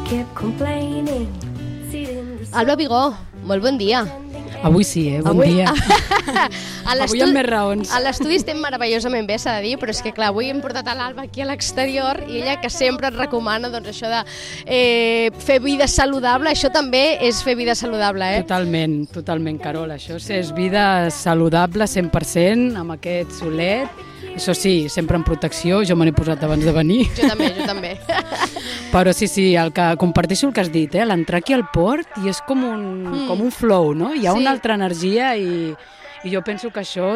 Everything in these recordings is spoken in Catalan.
Alba Vigó, molt bon dia. Avui sí, bon dia. Avui amb més raons. A l'estudi estem meravellosament bé, s'ha de dir, però és que clar, avui hem portat a l'Alba aquí a l'exterior i ella que sempre et recomana doncs, això de fer vida saludable, això també és fer vida saludable, eh? Totalment, Carol. Això és vida saludable 100%, amb aquest solet. Això sí, sempre en protecció, jo me n'he posat abans de venir. Jo també. Però sí, comparteixo el que has dit, l'entrar aquí al port i és com un flow, no? Hi ha una altra energia i jo penso que això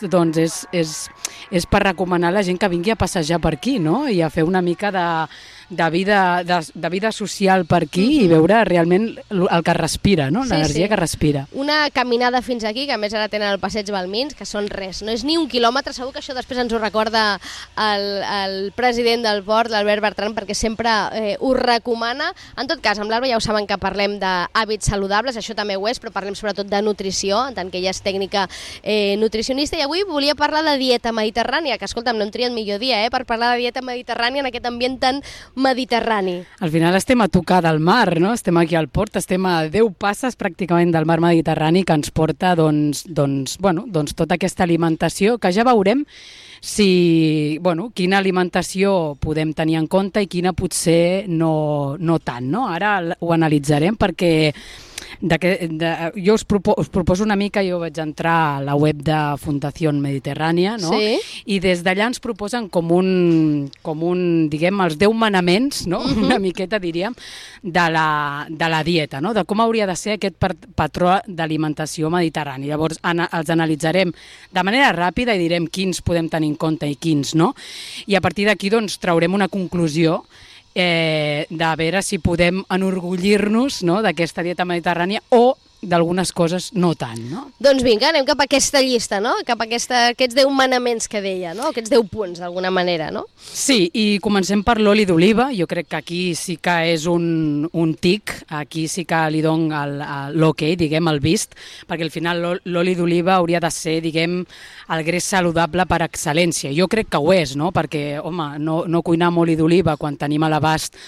és per recomanar a la gent que vingui a passejar per aquí, no? I a fer una mica de vida social per aquí i veure realment el que respira, no? L'energia que respira. Una caminada fins aquí, que a més ara tenen el passeig Balmins, que són res, no és ni un quilòmetre, segur que això després ens ho recorda el president del port, l'Albert Bertran, perquè sempre ho recomana. En tot cas, amb l'Alba ja ho saben que parlem d'hàbits saludables, això també ho és, però parlem sobretot de nutrició, en tant que ella és tècnica nutricionista, i avui volia parlar de dieta mediterrània, que escolta'm, no hem triat millor dia per parlar de dieta mediterrània en aquest ambient tan mediterrani. Al final estem a tocar del mar, no? Estem aquí al port, estem a 10 passes pràcticament del mar Mediterrani que ens porta tota aquesta alimentació que ja veurem quina alimentació podem tenir en compte i quina potser no tant, no? Ara ho analitzarem perquè jo us proposo una mica, jo vaig entrar a la web de Fundació Mediterrània, no? Sí. I des d'allà ens proposen com un diguem, els 10 manaments, no? Una miqueta, diríem, de la dieta, no? De com hauria de ser aquest patró d'alimentació mediterrani. Llavors, els analitzarem de manera ràpida i direm quins podem tenir en compte i quins no. I a partir d'aquí, traurem una conclusió de veure si podem enorgullir-nos, no, d'aquesta dieta mediterrània o d'algunes coses no tant, no? Doncs vinga, anem cap a aquesta llista, no? Cap a aquests 10 manaments que deia, no? Aquests 10 punts, d'alguna manera, no? Sí, i comencem per l'oli d'oliva. Jo crec que aquí sí que és un tic, aquí sí que li dono l'ok, diguem, el vist, perquè al final l'oli d'oliva hauria de ser, diguem, el greix saludable per excel·lència. Jo crec que ho és, no? Perquè, home, no cuinar amb oli d'oliva quan tenim a l'abast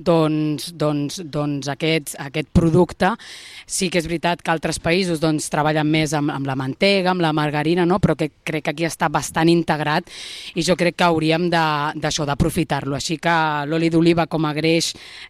aquest producte. Sí que és veritat que altres països treballen més amb la mantega, amb la margarina, no? Però que crec que aquí està bastant integrat i jo crec que hauríem d'aprofitar-lo. Així que l'oli d'oliva com a greix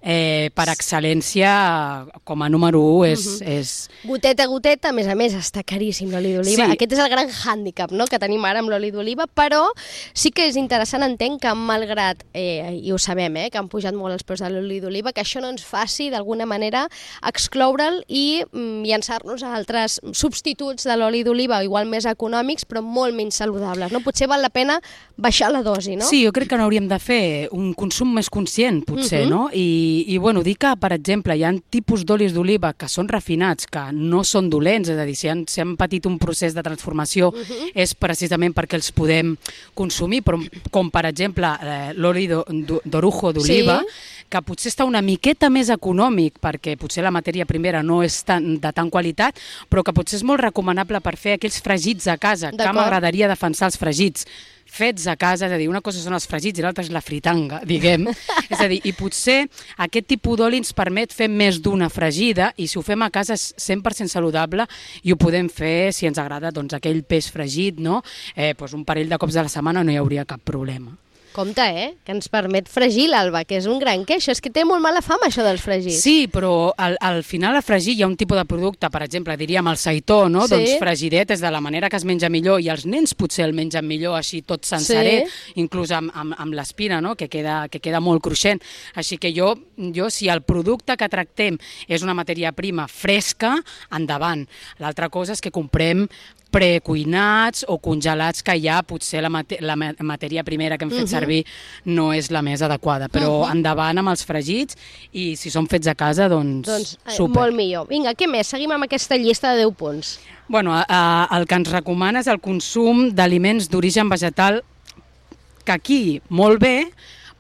per excel·lència, com a número 1 és... Goteta a goteta, a més està caríssim l'oli d'oliva. Sí. Aquest és el gran hàndicap, no?, que tenim ara amb l'oli d'oliva, però sí que és interessant, entenc, que malgrat, i ho sabem, que han pujat molt els preus de l'oli d'oliva, que això no ens faci d'alguna manera excloure'l i llançar-nos a altres substituts de l'oli d'oliva, igual més econòmics, però molt menys saludables, no? Potser val la pena baixar la dosi, no? Sí, jo crec que n'hauríem de fer un consum més conscient, potser, no? I dir que, per exemple, hi ha tipus d'olis d'oliva que són refinats, que no són dolents, és a dir, si han patit un procés de transformació és precisament perquè els podem consumir, però com per exemple l'oli d'orujo d'oliva, que potser està una miqueta més econòmic perquè potser la matèria primera no és de tan qualitat, però que potser és molt recomanable per fer aquells fregits a casa, que m'agradaria defensar els fregits fets a casa, és a dir, una cosa són els fregits i l'altra és la fritanga, diguem. És a dir, i potser aquest tipus d'oli ens permet fer més d'una fregida i si ho fem a casa és 100% saludable i ho podem fer, si ens agrada, aquell peix fregit, no? Un parell de cops a la setmana no hi hauria cap problema. Compte, que ens permet fregir l'Alba, que és un gran queix. És que té molt mala fama, això dels fregits. Sí, però al final a fregir hi ha un tipus de producte, per exemple, diríem el seitó, no? Sí. Doncs fregidet és de la manera que es menja millor i els nens potser el mengen millor així tot senceret, inclús amb l'espina, no? Que queda molt cruixent. Així que jo, si el producte que tractem és una matèria prima fresca, endavant. L'altra cosa és que comprem precuinats o congelats que ja potser la matèria primera que hem fet servir no és la més adequada, però endavant amb els fregits i si són fets a casa, doncs super. Molt millor. Vinga, què més? Seguim amb aquesta llista de 10 punts. Bueno, el que ens recomana és el consum d'aliments d'origen vegetal, que aquí molt bé,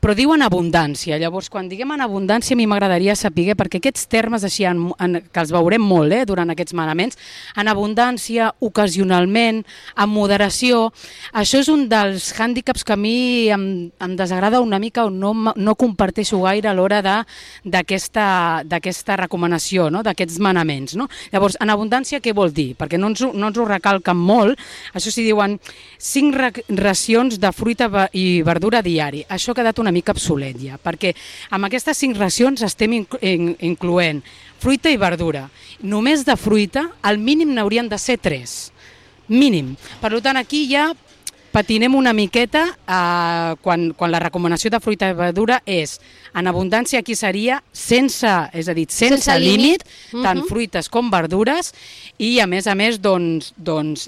però diu en abundància. Llavors, quan diguem en abundància, a mi m'agradaria saber, perquè aquests termes així, que els veurem molt durant aquests manaments, en abundància, ocasionalment, amb moderació, això és un dels hàndicaps que a mi em desagrada una mica o no comparteixo gaire a l'hora d'aquesta recomanació, no? D'aquests manaments. No? Llavors, en abundància què vol dir? Perquè no ens ho recalquen molt. Això s'hi diuen 5 racions de fruita i verdura diari. Això ha quedat una mica obsolet ja, perquè amb aquestes 5 racions estem incloent fruita i verdura. Només de fruita, al mínim n'haurien de ser 3. Mínim. Per tant, aquí ja patinem una miqueta quan la recomanació de fruita i verdura és en abundància, aquí seria sense límit, tant fruites com verdures, i a més, doncs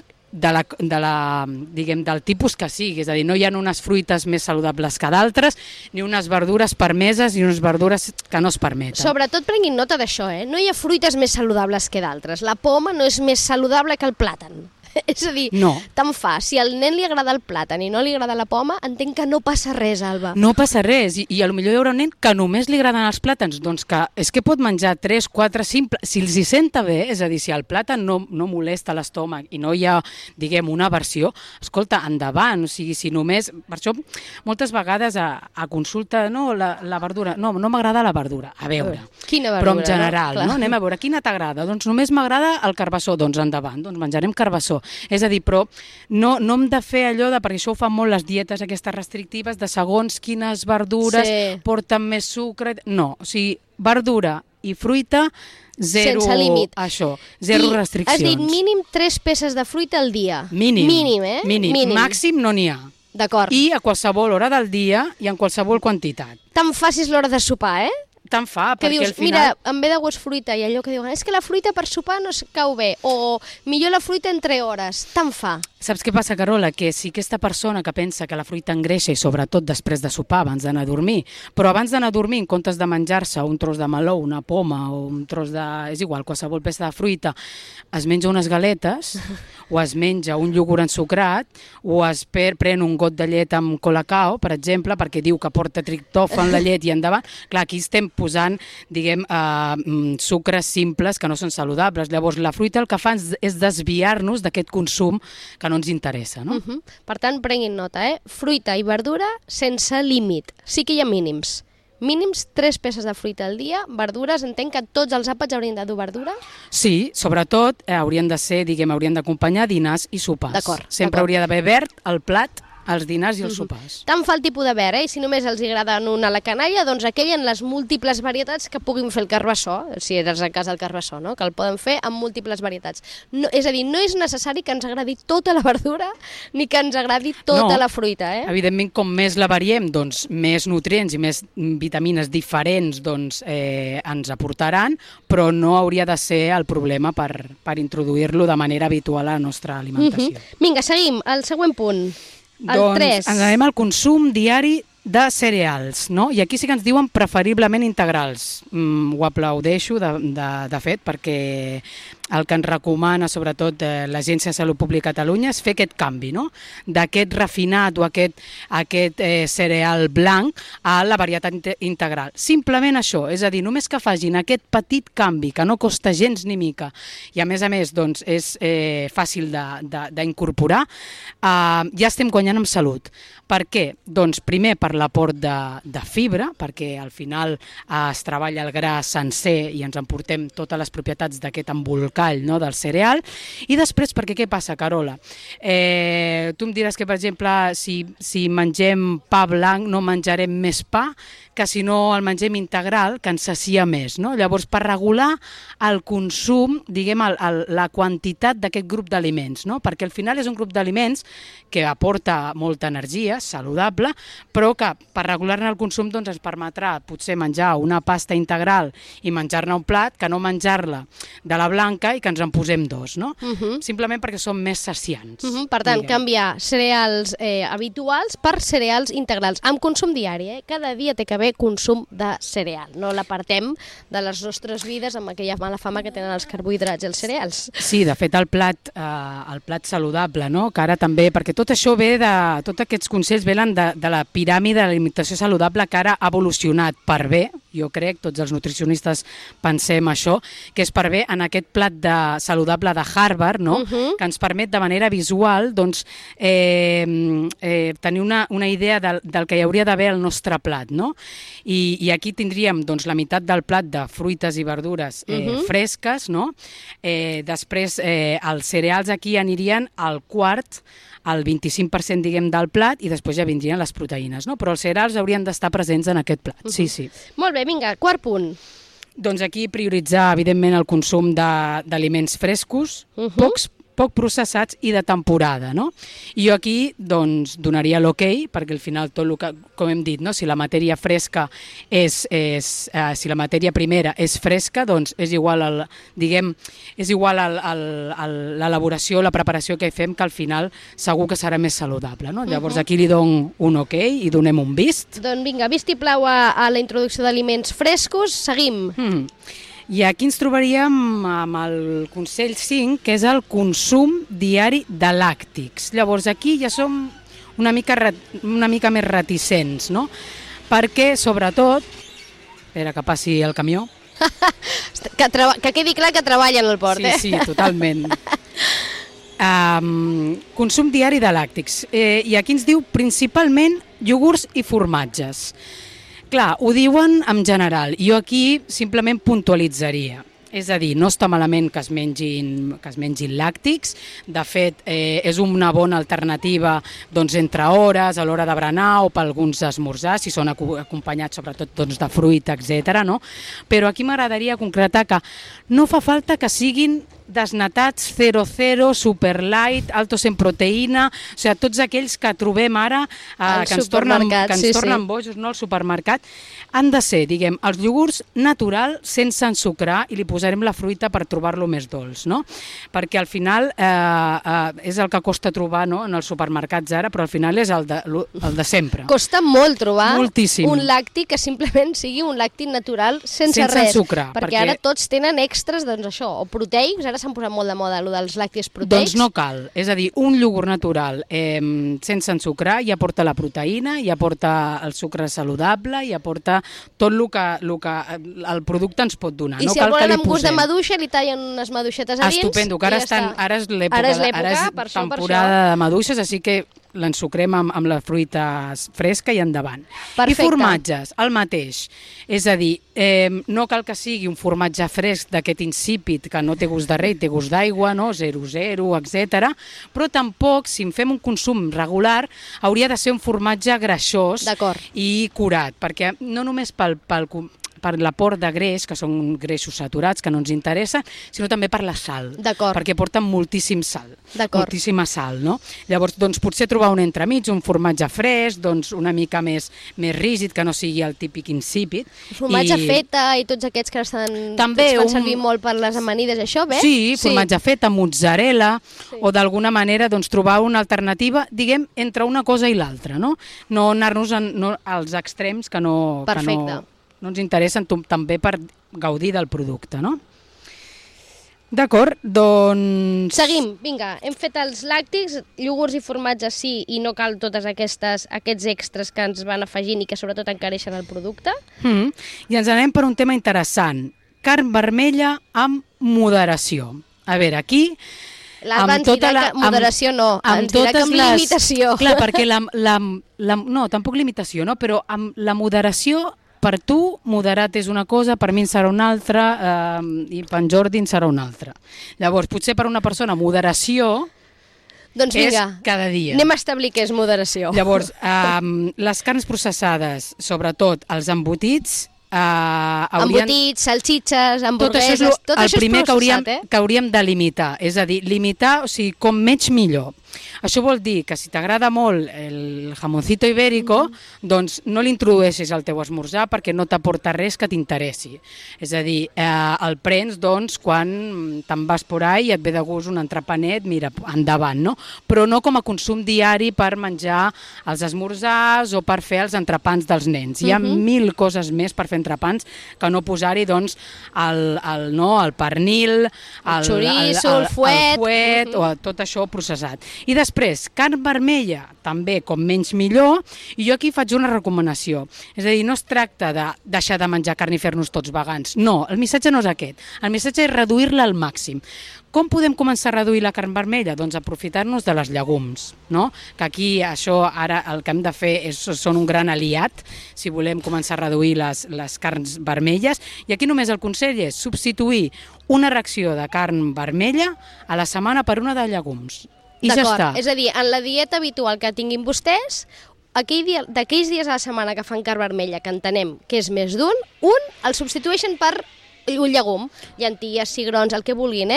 del tipus que sigui, és a dir, no hi ha unes fruites més saludables que d'altres, ni unes verdures permeses ni unes verdures que no es permeten. Sobretot prenguin nota d'això, no hi ha fruites més saludables que d'altres. La poma no és més saludable que el plàtan. És a dir, tant fa. Si al nen li agrada el plàtan i no li agrada la poma, entenc que no passa res, Alba. No passa res, i potser hi haurà un nen que només li agraden els plàtans, doncs que és que pot menjar 3, 4, 5, si els hi senta bé, és a dir, si el plàtan no molesta l'estómac i no hi ha, diguem, una aversió, escolta, endavant, o sigui, si només... Per això, moltes vegades a consulta, la verdura, no m'agrada la verdura, a veure. Quina verdura? Però en general, no? Anem a veure, quina t'agrada? Doncs només m'agrada el carbassó, doncs endavant, doncs menjarem carbassó. És a dir, però no hem de fer allò perquè això ho fan molt les dietes aquestes restrictives, de segons quines verdures porten més sucre... No, o sigui, verdura i fruita, zero... Sense límit. Això, zero restriccions. Has dit mínim 3 peces de fruita al dia. Mínim. Mínim. Màxim no n'hi ha. D'acord. I a qualsevol hora del dia i en qualsevol quantitat. Tan facis l'hora de sopar, Tant fa, que perquè dius, al final... mira, em ve de gust fruita, i allò que diuen, és que la fruita per sopar no es cau bé, o millor la fruita entre hores, tant fa. Saps què passa, Carola? Que si aquesta persona que pensa que la fruita engreixa, i sobretot després de sopar, abans d'anar a dormir, però abans d'anar a dormir, en comptes de menjar-se un tros de meló, una poma, o un tros de... és igual, qualsevol peça de fruita, es menja unes galetes, o es menja un iogurt ensucrat, o es pren un got de llet amb colacao, per exemple, perquè diu que porta triptòfan la llet i endavant. Clar, aquí estem posant, diguem, sucres simples que no són saludables. Llavors, la fruita el que fa és desviar-nos d'aquest consum que no ens interessa, no? Per tant, prenguin nota, fruita i verdura sense límit. Sí que hi ha mínims. Mínims 3 peces de fruita al dia, verdures, entenc que tots els àpats haurien de dur verdura? Sí, sobretot haurien de ser, diguem, haurien d'acompanyar dinars i sopars. D'acord. Sempre hauria d'haver verd al plat, els dinars i els sopars. Tant fa el tipus de verd, i si només els agrada una a la canalla, doncs aquell en les múltiples varietats que puguin fer el carbassó, si és el cas del carbassó, no? Que el poden fer amb múltiples varietats. No, és a dir, no és necessari que ens agradi tota la verdura ni que ens agradi tota la fruita. Evidentment, com més la variem, doncs més nutrients i més vitamines diferents doncs, ens aportaran, però no hauria de ser el problema per introduir-lo de manera habitual a la nostra alimentació. Vinga, seguim. El següent punt. Doncs ens anem al consum diari de cereals, no? I aquí sí que ens diuen preferiblement integrals. Ho aplaudeixo, de fet, perquè el que ens recomana, sobretot, l'Agència de Salut Pública a Catalunya és fer aquest canvi, no? D'aquest refinat o aquest cereal blanc a la varietat integral. Simplement això, és a dir, només que facin aquest petit canvi, que no costa gens ni mica, i a més, doncs, és fàcil d'incorporar, ja estem guanyant en salut. Per què? Doncs primer per l'aport de fibra, perquè al final es treballa el gra sencer i ens emportem totes les propietats d'aquest embolcall, no, del cereal, i després perquè què passa, Carola? Tu em diràs que, per exemple, si mengem pa blanc no menjarem més pa que si no el mengem integral, que ens sacia més, no? Llavors, per regular el consum, diguem, la quantitat d'aquest grup d'aliments, no? Perquè al final és un grup d'aliments que aporta molta energia, saludable, però que per regular-ne el consum doncs, ens permetrà potser menjar una pasta integral i menjar-ne un plat, que no menjar-la de la blanca i que ens en posem 2, no? Simplement perquè són més saciants. Per tant, canviar cereals habituals per cereals integrals, amb consum diari, Cada dia té que haver haver consum de cereal. No l'apartem de les nostres vides amb aquella mala fama que tenen els carbohidrats i els cereals. Sí, de fet, el plat saludable, no? Que ara també, perquè tot això ve tots aquests consells venen de la piràmide de l'alimentació saludable que ara ha evolucionat per bé, jo crec, tots els nutricionistes pensem això, que és per bé en aquest plat saludable de Harvard, no? Que ens permet de manera visual doncs, tenir una idea del que hi hauria d'haver al nostre plat, no? I aquí tindríem doncs, la meitat del plat de fruites i verdures fresques, no? Després els cereals aquí anirien al quart, al 25% diguem del plat i després ja vindrien les proteïnes, no? Però els cereals haurien d'estar presents en aquest plat, sí. Molt bé, vinga, quart punt. Doncs aquí prioritzar, evidentment, el consum d'aliments frescos, poc processats i de temporada, no? I jo aquí doncs, donaria l'ok, perquè al final tot el que, com hem dit, no? Si la matèria fresca si la matèria primera és fresca, doncs és igual l'elaboració, la preparació que fem, que al final segur que serà més saludable, no? Llavors aquí li dono un ok i donem un vist. Doncs vinga, vist i plau a la introducció d'aliments frescos, seguim. I aquí ens trobaríem amb el consell 5, que és el consum diari de làctics. Llavors aquí ja som una mica més reticents, no? Perquè, sobretot, espera que passi el camió. Que quedi clar que treballa en el port, Sí, totalment. Consum diari de làctics. I aquí ens diu principalment iogurts i formatges. Clar, ho diuen en general, jo aquí simplement puntualitzaria. És a dir, no està malament que es mengin làctics, de fet és una bona alternativa doncs, entre hores, a l'hora de berenar o per alguns esmorzars, si són acompanyats sobretot doncs, de fruita, etc. No? Però aquí m'agradaria concretar que no fa falta que siguin desnatats 00, super light, altos en proteïna, o sigui, tots aquells que trobem ara que ens tornen bojos, no, al supermercat, han de ser, diguem, els iogurts natural sense ensucrar i li posarem la fruita per trobar-lo més dolç, no? Perquè al final és el que costa trobar, no, en els supermercats ara, però al final és el de sempre. Costa molt trobar moltíssim un làctic que simplement sigui un làctic natural sense res, ensucrar, perquè ara tots tenen extras, doncs això, o proteics, ara s'han posat molt de moda allò dels làctics proteics. Doncs no cal, és a dir, un iogurt natural sense ensucrar ja porta la proteïna, ja porta el sucre saludable, ja porta tot el que el producte ens pot donar. I si el volen amb gust de maduixa, li tallen unes maduixetes a dins. Estupendo, que ara és temporada de maduixes, així que l'ensucrem amb la fruita fresca i endavant. Perfecte. I formatges, el mateix. És a dir, no cal que sigui un formatge fresc d'aquest insípid que no té gust de res, té gust d'aigua, no? 0,0, etc. Però tampoc, si en fem un consum regular, hauria de ser un formatge greixós i curat, perquè no només per l'aport de greix, que són greixos saturats, que no ens interessa, sinó també per la sal, perquè porten moltíssima sal, no? Llavors, doncs, potser trobar un entremig, un formatge fresc, doncs, una mica més rígid, que no sigui el típic insípid. Formatge feta i tots aquests que també es fan servir molt per les amanides, això, bé? Sí, formatge feta, mozzarella, o d'alguna manera doncs, trobar una alternativa, diguem, entre una cosa i l'altra, no? No anar-nos als extrems que no ens interessen també per gaudir del producte, no? D'acord, doncs... Seguim, vinga, hem fet els làctics, iogurts i formatges sí, i no cal tots aquests extras que ens van afegint i que sobretot encareixen el producte. I ens anem per un tema interessant, carn vermella amb moderació. A veure, aquí... L'Alba ens dirà que moderació no, ens dirà que amb limitació. Clar, perquè no, tampoc limitació, no? Però amb la moderació... Per tu, moderat és una cosa, per mi en serà una altra i per en Jordi en serà una altra. Llavors, potser per una persona moderació és cada dia. Anem a establir què és moderació. Llavors, les carns processades, sobretot els embotits... Embotits, salsitxes, hamburgueses, tot això és processat, el primer que hauríem de limitar, és a dir, limitar, o sigui, com menys millor. Això vol dir que si t'agrada molt el jamoncito ibérico, doncs no l'introdueixis al teu esmorzar perquè no t'aporta res que t'interessi. És a dir, el prens doncs quan te'n vas por ahí i et ve de gust un entrepanet, mira, endavant, no? Però no com a consum diari per menjar els esmorzars o per fer els entrepans dels nens. Hi ha mil coses més per fer entrepans que no posar-hi doncs el pernil, el xoriço, el fuet, o tot això processat. I després, carn vermella, també com menys millor, i jo aquí faig una recomanació. És a dir, no es tracta de deixar de menjar carn i fer-nos tots vegans. No, el missatge no és aquest. El missatge és reduir-la al màxim. Com podem començar a reduir la carn vermella? Doncs aprofitar-nos de les llegums, no? Que aquí això ara el que hem de fer són un gran aliat si volem començar a reduir les carns vermelles. I aquí només el consell és substituir una ració de carn vermella a la setmana per una de llegums. I ja està. És a dir, en la dieta habitual que tinguin vostès, d'aquells dies a la setmana que fan carn vermella, que entenem que és més d'un, el substitueixen per un llegum, llenties, cigrons, el que vulguin,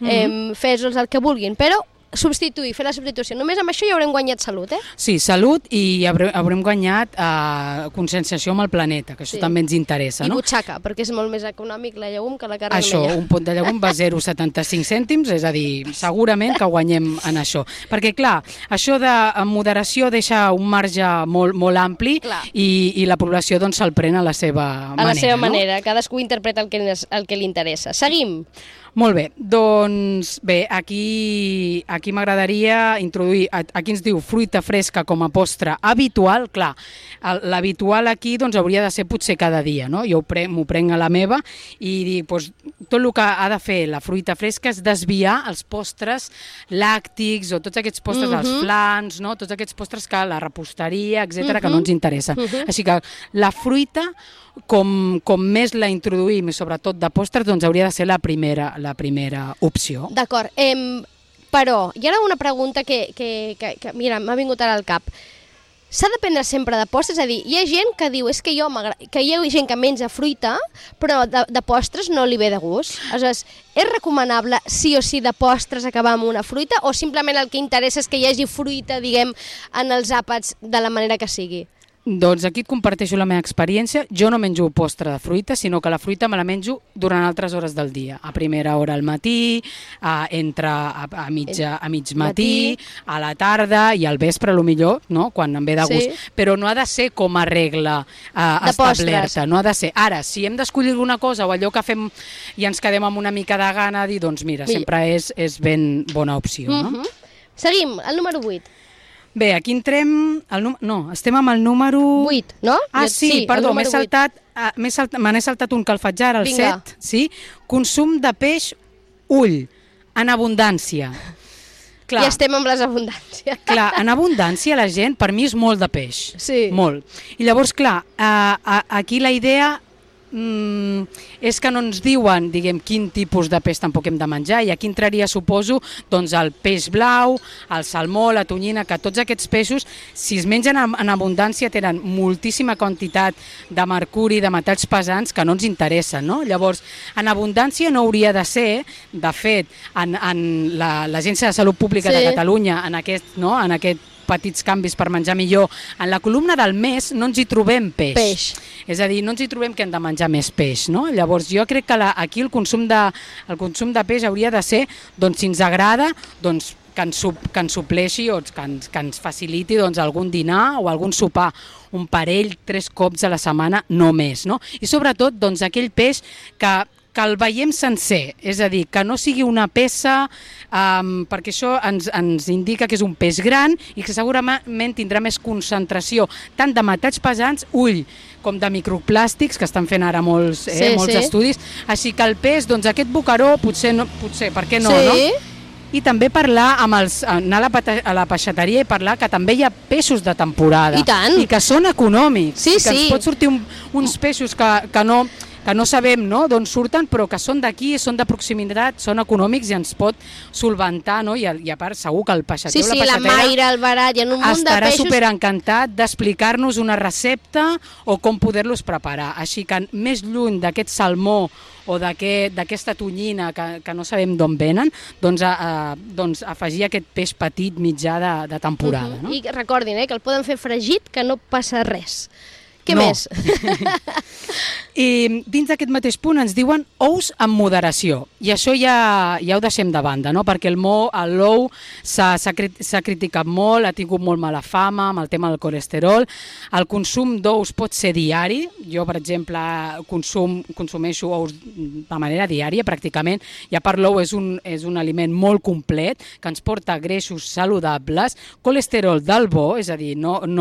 fesols, el que vulguin, però fer la substitució. Només amb això ja haurem guanyat salut, Sí, salut i haurem guanyat conscienciació amb el planeta, que això també ens interessa, no? I butxaca, perquè és molt més econòmic la llegum que la carn vermella. Això, un pot de llegum va 0,75 cèntims, és a dir, segurament que guanyem en això. Perquè, clar, això de moderació deixa un marge molt ampli i la població doncs se'l pren a la seva manera. A la seva manera, cadascú interpreta el que li interessa. Seguim. Molt bé, doncs bé, aquí m'agradaria introduir, aquí ens diu fruita fresca com a postre habitual, clar, l'habitual aquí doncs hauria de ser potser cada dia, no? Jo m'ho prenc a la meva i dic, doncs, tot el que ha de fer la fruita fresca és desviar els postres làctics o tots aquests postres dels flans, no? Tots aquests postres que la reposteria, etcètera, que no ens interessa. Així que la fruita, com més la introduïm, i sobretot de postres, doncs hauria de ser la primera opció. D'acord, però hi ha una pregunta que mira, m'ha vingut ara al cap. S'ha de prendre sempre de postres? És a dir, hi ha gent que diu que hi ha gent que menja fruita, però de postres no li ve de gust. Aleshores, és recomanable sí o sí de postres acabar amb una fruita o simplement el que interessa és que hi hagi fruita, diguem, en els àpats de la manera que sigui? Doncs aquí et comparteixo la meva experiència. Jo no menjo postre de fruita, sinó que la fruita me la menjo durant altres hores del dia. A primera hora al matí, a mig matí, a la tarda i al vespre, millor, no? Quan em ve de gust. Sí. Però no ha de ser com a regla establerta. No ha de ser. Ara, si hem d'escollir alguna cosa o allò que fem i ens quedem amb una mica de gana, dir, doncs mira, sempre és ben bona opció. No? Seguim, el número 8. Bé, aquí entrem... estem amb el número... 8, no? Sí, perdó, me n'he saltat un que el faig ara, el 7. Sí? Consum de peix, ull, en abundància. Clar. Ja estem amb les abundàncies. Clar, en abundància la gent, per mi és molt de peix. Sí. Molt. I llavors, clar, aquí la idea... és que no ens diuen, diguem, quin tipus de peix tampoc hem de menjar, i aquí entraria, suposo, doncs el peix blau, el salmó, la tonyina, que tots aquests peixos, si es mengen en abundància, tenen moltíssima quantitat de mercuri, de metalls pesants que no ens interessen, no? Llavors, en abundància no hauria de ser, de fet, en l'Agència de Salut Pública de Catalunya, en aquest petits canvis per menjar millor, en la columna del mes no ens hi trobem peix. És a dir, no ens hi trobem que hem de menjar més peix, no? Llavors jo crec que aquí el consum de peix hauria de ser, doncs si ens agrada, doncs que ens supleixi o que ens faciliti doncs, algun dinar o algun sopar, un parell, 3 cops a la setmana, no més, no? I sobretot doncs aquell peix que el veiem sencer, és a dir, que no sigui una peça, perquè això ens indica que és un peix gran i que segurament tindrà més concentració tant de metalls pesants, ull, com de microplàstics, que estan fent ara molts estudis. Així que el peix, doncs aquest bocaró, potser, per què no, no? I també parlar anar a la peixateria i parlar que també hi ha peixos de temporada. I tant! I que són econòmics. Sí, que ens pot sortir uns peixos que no... que no sabem, no?, d'on surten, però que són d'aquí, són de proximitat, són econòmics i ens pot solventar, no? I a part, segur que el peixater o la peixatera... Sí, la Mayra, el Barat, i en un munt de estarà peixos... superencantat d'explicar-nos una recepta o com poder-los preparar. Així que més lluny d'aquest salmó o d'aquesta tonyina que no sabem d'on venen, doncs afegir aquest peix petit mitjà de temporada. No? I recordin que el poden fer fregit, que no passa res. Què més? I dins d'aquest mateix punt ens diuen ous amb moderació. I això ja ho deixem de banda, no? Perquè l'ou s'ha criticat molt, ha tingut molt mala fama amb el tema del colesterol. El consum d'ous pot ser diari. Jo, per exemple, consumeixo ous de manera diària, pràcticament. I a part, l'ou és un aliment molt complet, que ens porta greixos saludables, colesterol del bo, és a dir,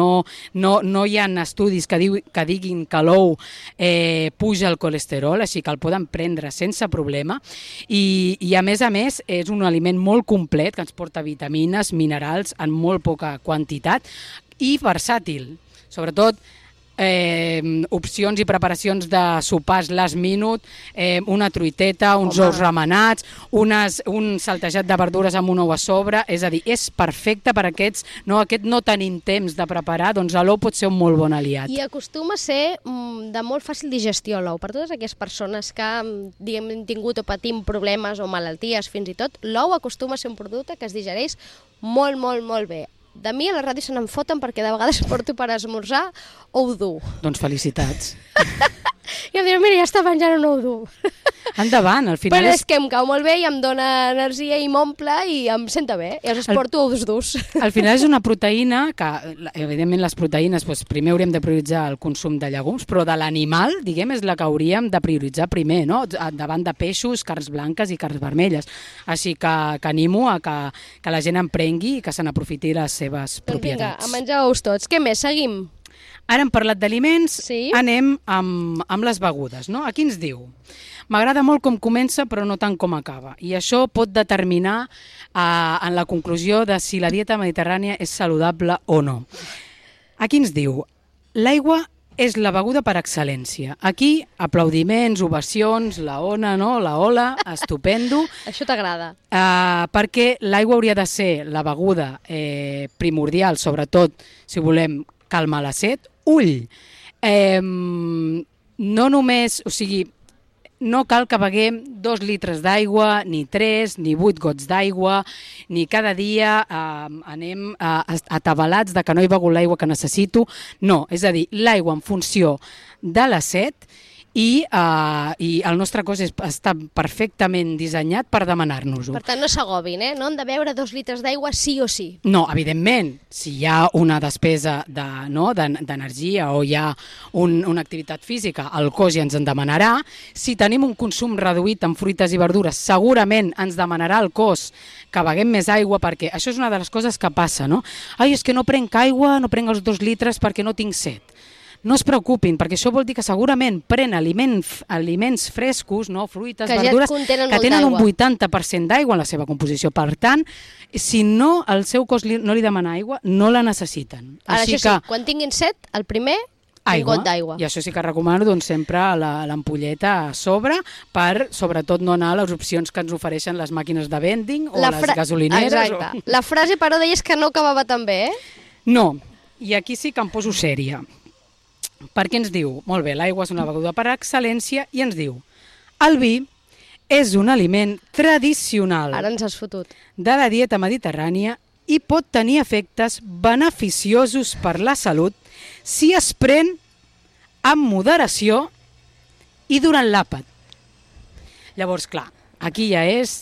no hi ha estudis que diguin que l'ou puja el colesterol, així que el poden prendre sense problema i a més és un aliment molt complet que ens porta vitamines, minerals en molt poca quantitat i versàtil, sobretot opcions i preparacions de sopars last minute, una truiteta, uns ous remenats, un saltejat de verdures amb un ou a sobre, és a dir, és perfecte per aquest no tenim temps de preparar, doncs l'ou pot ser un molt bon aliat. I acostuma a ser de molt fàcil digestió l'ou. Per totes aquestes persones que diguem, hem tingut o patim problemes o malalties fins i tot, l'ou acostuma a ser un producte que es digereix molt, molt, molt bé. De mi a la ràdio se n'en foten perquè de vegades porto per esmorzar ou dur. Doncs felicitats. I em diuen, mira, ja està menjant un ou dur. Endavant, al final Però és que em cau molt bé i em dona energia i m'omple i em senta bé. I llavors porto ous durs. Al final és una proteïna que, evidentment, les proteïnes, doncs, primer hauríem de prioritzar el consum de llegums, però de l'animal, diguem, és la que hauríem de prioritzar primer, no? Davant de peixos, carns blanques i carns vermelles. Així que animo a que la gent en prengui i que se n'aprofiti les seves propietats. Vinga, a menjar ous tots. Què més? Seguim. Ara hem parlat d'aliments, Sí. Anem amb les begudes, no? Aquí ens diu: m'agrada molt com comença, però no tant com acaba. I això pot determinar en la conclusió de si la dieta mediterrània és saludable o no. Aquí ens diu: l'aigua és la beguda per excel·lència. Aquí, aplaudiments, ovacions, la ona, no? La ola, estupendo. Això t'agrada. Perquè l'aigua hauria de ser la beguda primordial, sobretot si volem calmar la set. No només, o sigui, no cal que beguem 2 litres d'aigua, ni 3, ni 8 gots d'aigua, ni cada dia anem atabalats de que no he begut l'aigua que necessito. No, és a dir, l'aigua en funció de la set i el nostre cos està perfectament dissenyat per demanar-nos-ho. Per tant, no s'agobin, no han de beure 2 litres d'aigua sí o sí. No, evidentment, si hi ha una despesa d'energia o hi ha una activitat física, el cos ja ens en demanarà. Si tenim un consum reduït en fruites i verdures, segurament ens demanarà el cos que beguem més aigua, perquè això és una de les coses que passa, no? Ai, és que no prenc aigua, no prenc els 2 litres perquè no tinc set. No es preocupin, perquè això vol dir que segurament pren aliments frescos, no? Fruites, verdures, que tenen un 80% d'aigua en la seva composició. Per tant, si no el seu cos no li demana aigua, no la necessiten. Ara, això sí, quan tinguin set, el primer, un got d'aigua. I això sí que recomano doncs, sempre l'ampolleta a sobre, per sobretot no anar a les opcions que ens ofereixen les màquines de vending o les gasolineres. Exacte. La frase, però, deies que no acabava tan bé, No, i aquí sí que em poso sèria. Perquè ens diu, molt bé, l'aigua és una beguda per excel·lència, i ens diu: el vi és un aliment tradicional ara ens has fotut, de la dieta mediterrània i pot tenir efectes beneficiosos per la salut si es pren amb moderació i durant l'àpat. Llavors, clar, aquí ja és...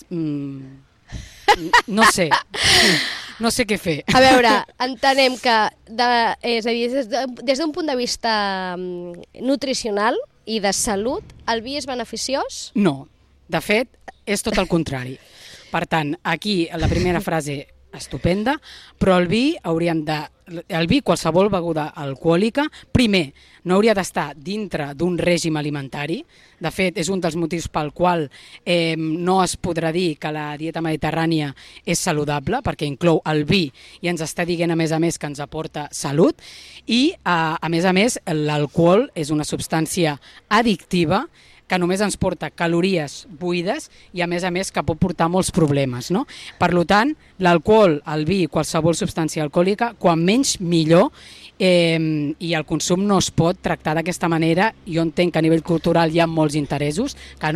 no sé què fer. A veure, entenem que és a dir, des d'un punt de vista nutricional i de salut, el vi és beneficiós? No, de fet, és tot el contrari. Per tant, aquí la primera frase estupenda, però el vi qualsevol beguda alcohòlica, primer, no hauria d'estar dintre d'un règim alimentari. De fet, és un dels motius pel qual no es podrà dir que la dieta mediterrània és saludable, perquè inclou el vi i ens està dient, a més, que ens aporta salut. I, a més, l'alcohol és una substància addictiva que només ens porta calories buides i, a més, que pot portar molts problemes, no? Per tant, l'alcohol, el vi, qualsevol substància alcohòlica, quan menys millor, i el consum no es pot tractar d'aquesta manera. Jo entenc que a nivell cultural hi ha molts interessos, que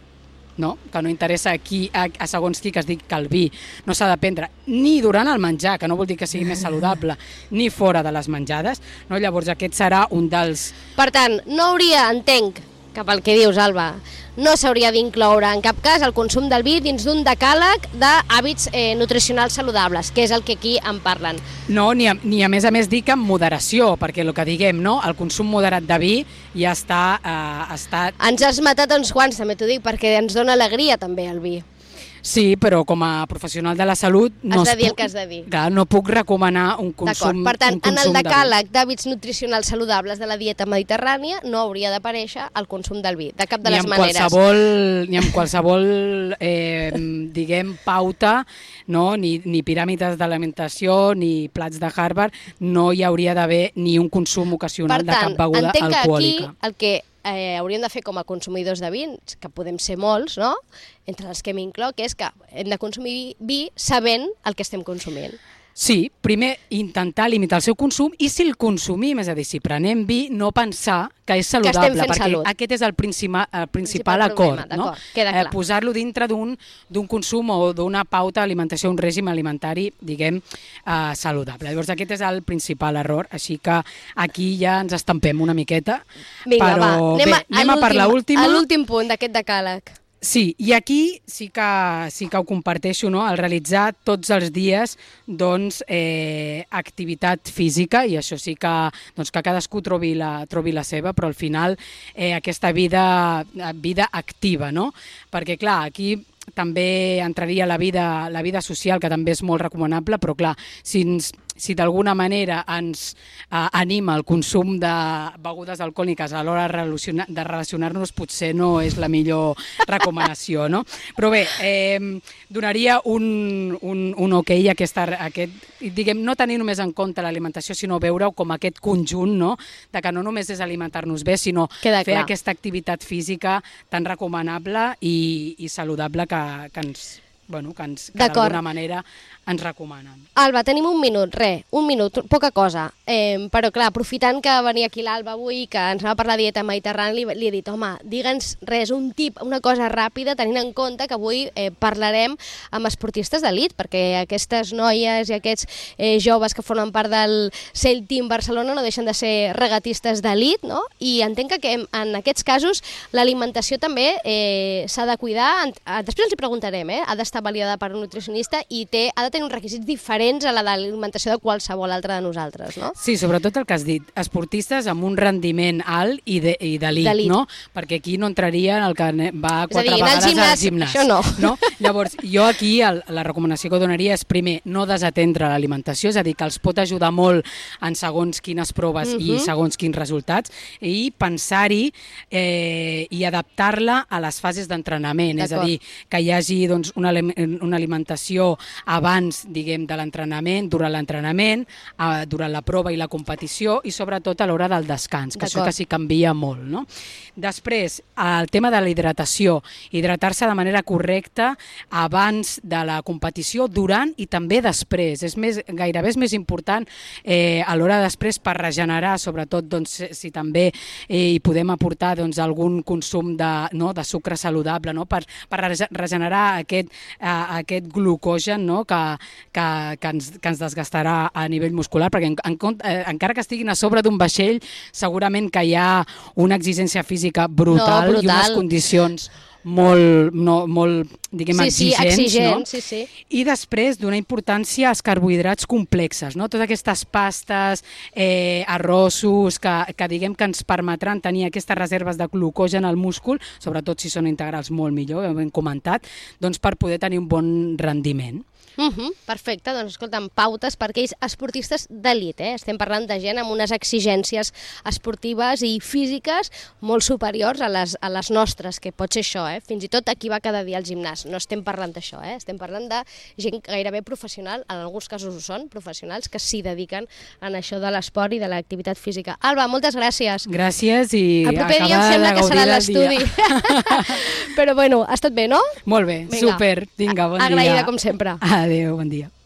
no interessa a segons qui, que es digui que el vi no s'ha de prendre ni durant el menjar, que no vol dir que sigui més saludable, ni fora de les menjades, no? Llavors aquest serà un dels... Per tant, no hauria, entenc, cap al que dius, Alba, no s'hauria d'incloure en cap cas el consum del vi dins d'un decàleg d'hàbits nutricionals saludables, que és el que aquí en parlen. No, ni a més dir que amb moderació, perquè el que diguem, no? El consum moderat de vi ja està... Ens has matat uns quants, també t'ho dic, perquè ens dona alegria també el vi. Sí, però com a professional de la salut has de dir el que has de dir. Clar, no puc recomanar un consum. D'acord, per tant, en el decàleg d'hàbits nutricionals saludables de la dieta mediterrània no hauria d'aparèixer el consum del vi, de cap de les maneres. Ni amb qualsevol diguem, pauta, no? Ni piràmides d'alimentació, ni plats de Harvard, no hi hauria d'haver ni un consum ocasional de cap beguda alcohòlica. Per tant, entenc que aquí el que hauríem de fer com a consumidors de vins, que podem ser molts, no? Entre els que m'incloc, és que hem de consumir vi sabent el que estem consumint. Sí, primer intentar limitar el seu consum i si el consumim, és a dir, si prenem vi, no pensar que és saludable, perquè salut. Aquest és el principal acord, no? Posar-lo dintre d'un consum o d'una pauta d'alimentació, un règim alimentari, diguem, saludable. Llavors aquest és el principal error, així que aquí ja ens estampem una miqueta. Vinga, però anem a per l'última. A l'últim punt d'aquest decàleg. Sí, i aquí sí que ho comparteixo, no? El realitzar tots els dies activitat física, i això sí que cadascú trobi la seva, però al final aquesta vida activa, no? Perquè clar, aquí també entraria la vida social, que també és molt recomanable, però clar, si d'alguna manera ens anima el consum de begudes alcohòliques a l'hora de relacionar-nos, potser no és la millor recomanació, no? Però bé, donaria un ok a aquest, diguem, no tenir només en compte l'alimentació, sinó veure-ho com aquest conjunt, no? De que no només és alimentar-nos bé, sinó fer aquesta activitat física tan recomanable i saludable que d'alguna manera ens recomanen. Alba, tenim un minut, poca cosa. Però clar, aprofitant que venia aquí l'Alba avui i que ens va parlar de dieta mediterrània, li he dit, home, digue'ns res, un tip, una cosa ràpida, tenint en compte que avui parlarem amb esportistes d'elit, perquè aquestes noies i aquests joves que formen part del Sail Team Barcelona no deixen de ser regatistes d'elit, no? I entenc que en aquests casos l'alimentació també s'ha de cuidar. Després ens hi preguntarem, ha d'estar validada per un nutricionista i ha de tenir uns requisits diferents a la de l'alimentació de qualsevol altre de nosaltres, no? Sí, sobretot el que has dit, esportistes amb un rendiment alt i d'elit, no? Perquè aquí no entraria en el que va 4 vegades al gimnàs. Això no. Llavors, jo aquí la recomanació que donaria és, primer, no desatendre l'alimentació, és a dir, que els pot ajudar molt en segons quines proves i segons quins resultats, i pensar-hi i adaptar-la a les fases d'entrenament, és a dir, que hi hagi una alimentació abans, diguem, de l'entrenament, durant l'entrenament, durant la prova i la competició i sobretot a l'hora del descans, que això que sí canvia molt, no? Després, el tema de la hidratació, hidratar-se de manera correcta abans de la competició, durant i també després. Gairebé és més important a l'hora després per regenerar, sobretot si també hi podem aportar algun consum de sucre saludable, per regenerar aquest glucogen, que ens desgastarà a nivell muscular, perquè encara que estiguin a sobre d'un vaixell, segurament que hi ha una exigència física brutal i unes condicions molt diguem, exigents, no? I després donar importància als carbohidrats complexes, no? Totes aquestes pastes, arrossos, que diguem que ens permetran tenir aquestes reserves de glucogen al múscul, sobretot si són integrals molt millor, ho hem comentat, per poder tenir un bon rendiment. Perfecte, doncs escolta'm, pautes per aquells esportistes d'elit, estem parlant de gent amb unes exigències esportives i físiques molt superiors a les nostres, que pot ser això, fins i tot aquí va cada dia al gimnàs, no estem parlant d'això, estem parlant de gent gairebé professional, en alguns casos ho són, professionals que s'hi dediquen en això de l'esport i de l'activitat física. Alba, moltes gràcies. Gràcies i el proper dia em sembla que serà l'estudi. Però bueno, ha estat bé, no? Molt bé, super. Vinga, bon dia. Agraïda com sempre. Adéu, bon dia.